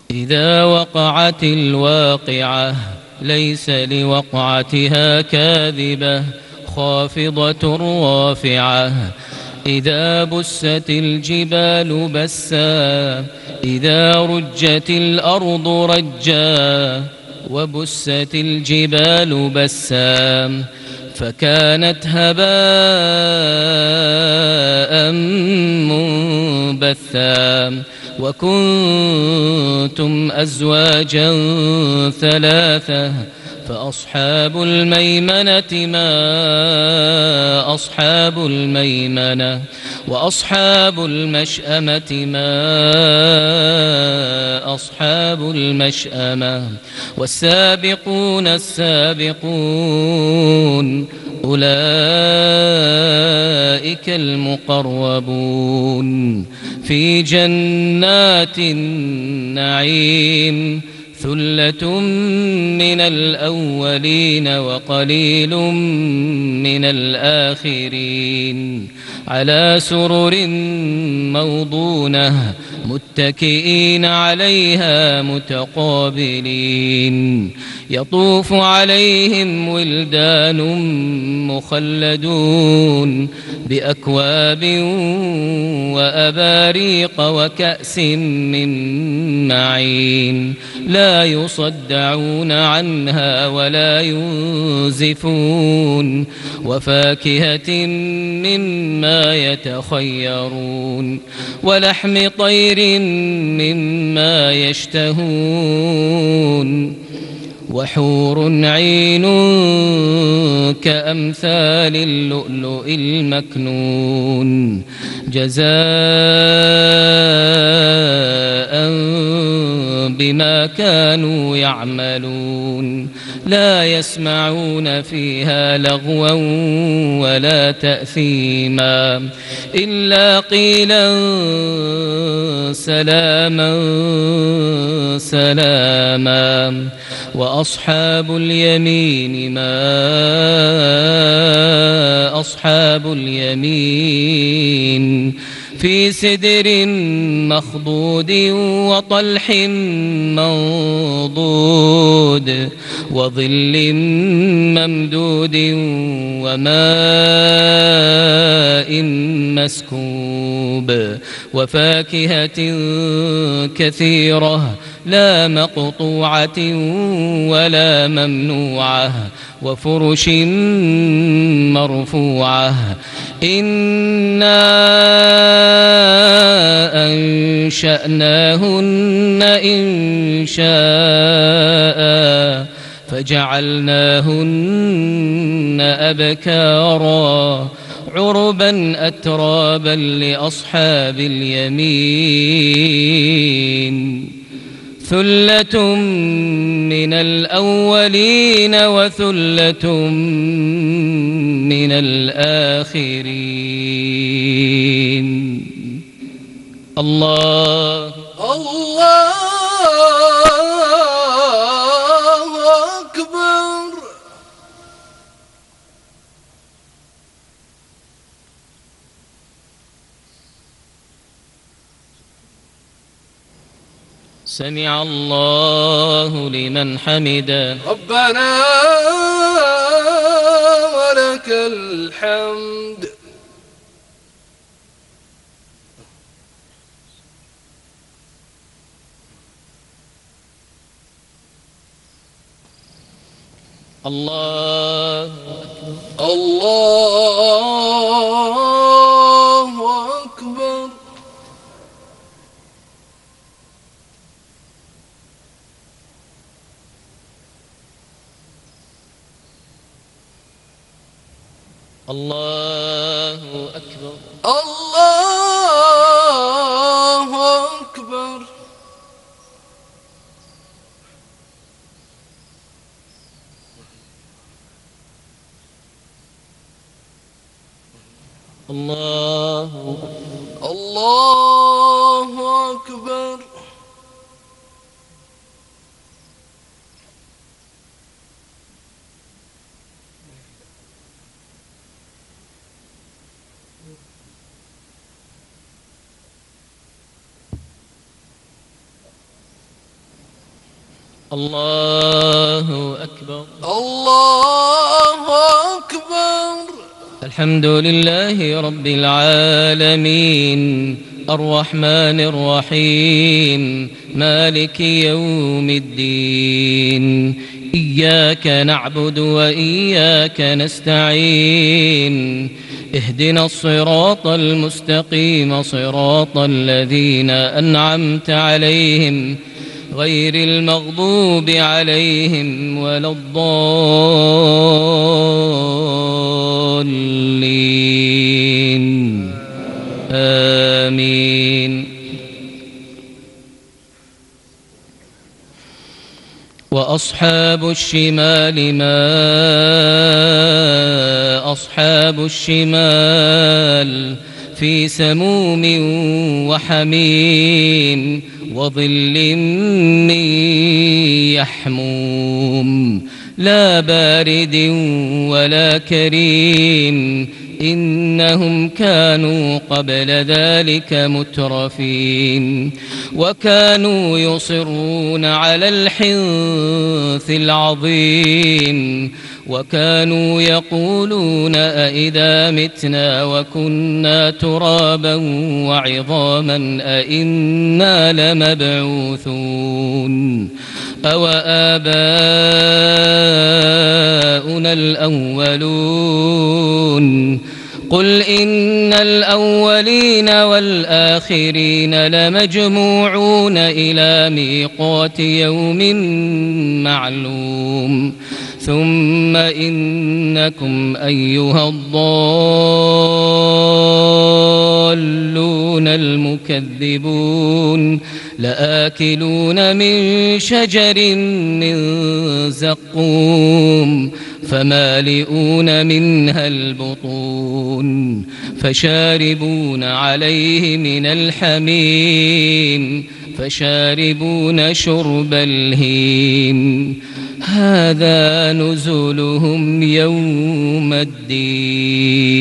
إذا وقعت الواقعة ليس لوقعتها كاذبة خافضة رافعة. إذا بست الجبال بسا إذا رجت الأرض رجا وبست الجبال بسا فكانت هباء منبثا وكنتم أزواجا ثلاثة فأصحاب الميمنة ما أصحاب الميمنة وأصحاب المشأمة ما أصحاب المشأمة والسابقون السابقون أولئك المقربون في جنات النعيم ثلة من الأولين وقليل من الآخرين على سرر موضونة متكئين عليها متقابلين يطوف عليهم ولدان مخلدون بأكواب وأباريق وكأس من معين لا يصدعون عنها ولا ينزفون وفاكهة مما يتخيرون ولحم طير مما يشتهون وحور عين كأمثال اللؤلؤ المكنون جزاء بما كانوا يعملون لا يسمعون فيها لغوا ولا تأثيما إلا قيلا سلاما سلاما وأصحاب اليمين ما أصحاب اليمين في سدر مخضود وطلح منضود وظل ممدود وماء مسكوب وفاكهة كثيرة لا مقطوعة ولا ممنوعة وفرش مرفوعة إنا أنشأناهن إنشاء فجعلناهن أبكارا عربا أترابا لأصحاب اليمين ثلة من الأولين وثلة من الآخرين. الله الله أكبر. سمع الله لمن حمده. ربنا ولك الحمد. الله الله أكبر. الله أكبر. الله أكبر. الله الله أكبر. الله أكبر. الله أكبر. الحمد لله رب العالمين الرحمن الرحيم مالك يوم الدين. إياك نعبد وإياك نستعين. اهدنا الصراط المستقيم صراط الذين أنعمت عليهم غير المغضوب عليهم ولا الضالين. آمين. وأصحاب الشمال ما أصحاب الشمال في سموم وحميم وظل من يحموم لا بارد ولا كريم. إنهم كانوا قبل ذلك مترفين وكانوا يصرون على الحنث العظيم وكانوا يقولون أئذا متنا وكنا ترابا وعظاما أئنا لمبعوثون أو آباؤنا الأولون. قل إن الأولين والآخرين لمجموعون إلى ميقات يوم معلوم. ثم إنكم أيها الضالون المكذبون لآكلون من شجر من زقوم فمالئون منها البطون فشاربون عليه من الحميم فشاربون شرب الهيم. هذا نزلهم يوم الدين.